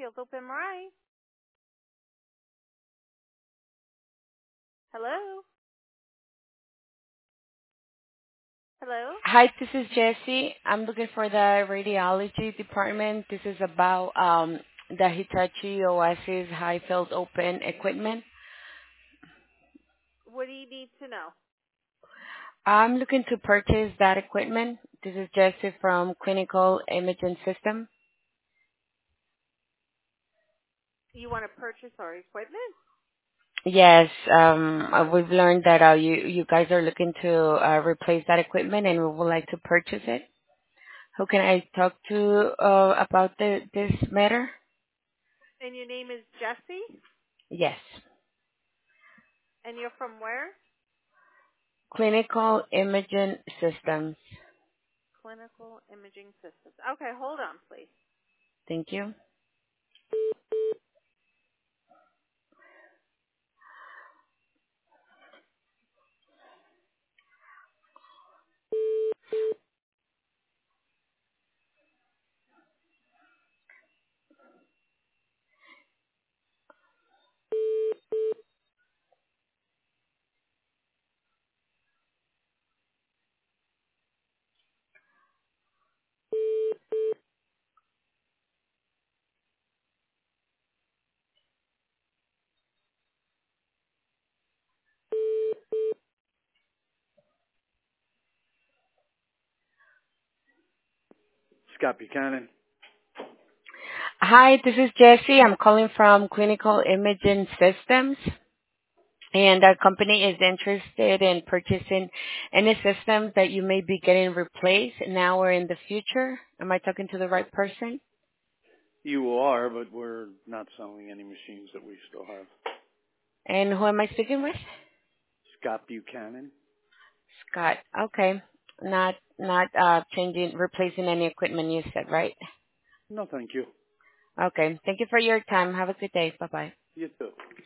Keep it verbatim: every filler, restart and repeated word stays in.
Field Open Marai. Hello? Hello? Hi, this is Jessie. I'm looking for the radiology department. This is about um, the Hitachi Oasis high field open equipment. What do you need to know? I'm looking to purchase that equipment. This is Jessie from Clinical Imaging System. You want to purchase our equipment? Yes, um, uh, we've learned that uh, you you guys are looking to uh, replace that equipment, and we would like to purchase it. Who can I talk to uh, about the, this matter? And your name is Jesse? Yes, And you're from where? Clinical Imaging Systems. Clinical Imaging Systems. Okay, hold on, please. Thank you. Scott Buchanan. Hi, this is Jessie. I'm calling from Clinical Imaging Systems, and our company is interested in purchasing any systems that you may be getting replaced now or in the future. Am I talking to the right person? You are, but we're not selling any machines that we still have. And who am I speaking with? Scott Buchanan. Scott. Okay. Not not uh changing, replacing any equipment you said, right? No, thank you. Okay. Thank you for your time. Have a good day. Bye bye. You too.